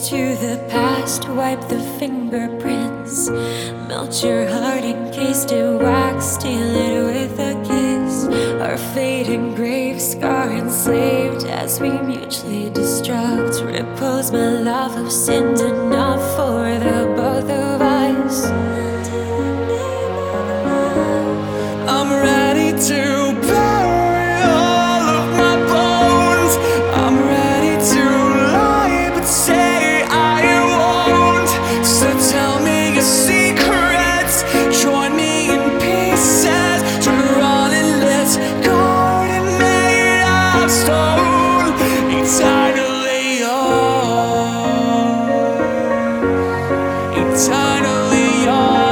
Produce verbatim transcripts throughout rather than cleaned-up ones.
to the past, wipe the fingerprints, melt your heart encased in wax, steal it with a kiss. Our fate engraved, scar enslaved as we mutually destruct. Repose my love of sinned enough for the both of us. I'm ready to bury all of my bones. I'm ready to lie but say I won't. So tell me your secrets, join me in pieces to run in this garden made of stone. Eternally yours, eternally yours.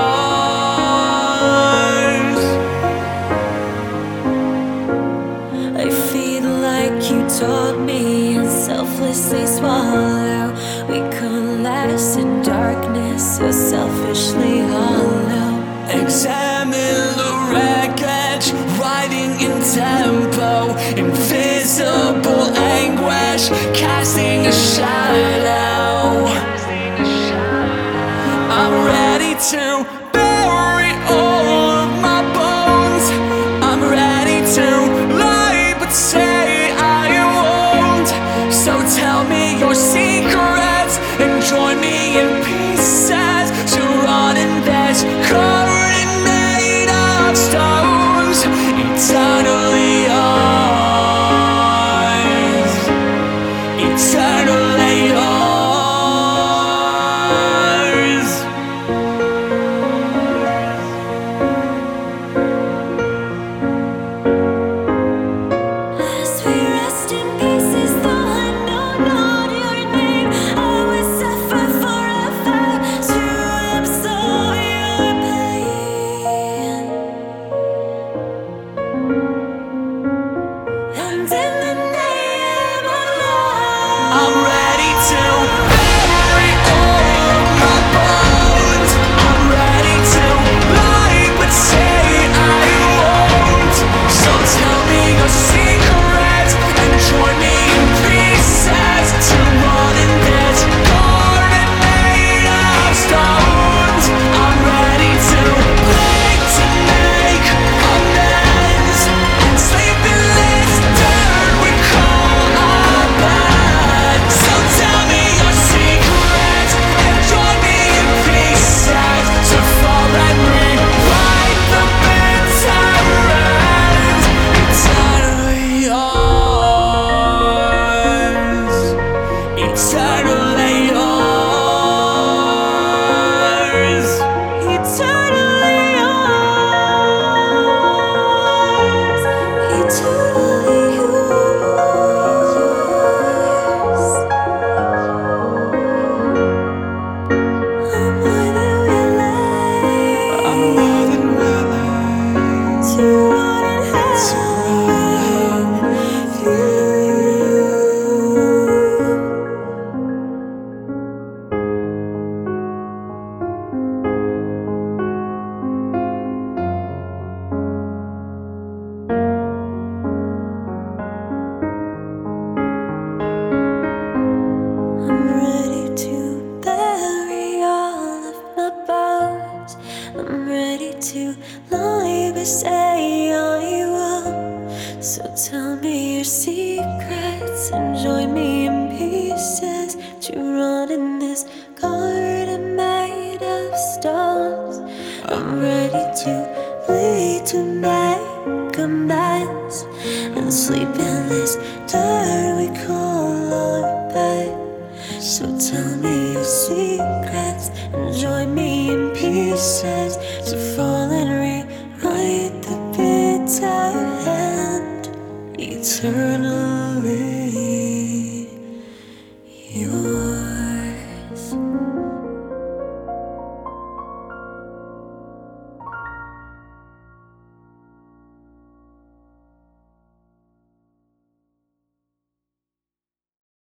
I feed like you taught me and selflessly swallow. We coalesce in darkness, so selfishly hollow. Examine the wreckage, writing in tempo, invisible anguish, casting a shadow. I'm ready to bury all of my bones. I'm ready to lie but say I won't. So tell me your secrets and join me in pieces to run in this garden made of stones. Eternally yours, eternally yours. As we rest in pieces, though I know not your name, I will suffer forever to absorb your pain. And in the name of love, I'm ready to bury all of my bones. I'm ready to lie but say I won't. So tell me your secrets and join me in pieces to run in this garden made of stones. I'm ready to break to make amends and sleep in this dirt we call our bed. So tell me your secrets and join me in pieces to fall and rewrite the bitter ends. Eternally yours, eternally yours, eternally yours, eternally yours. I'm more than willing I'm more than willing to run and have you. I'm ready to bury all of my bones. I'm ready to lie but say I will. So tell me your secrets and join me in pieces to run in this garden made of stones. I'm ready to bleed to make amends and sleep in this dirt we call our bed. So tell me your secrets and join me in pieces to fall and rewrite the bitter end. Eternal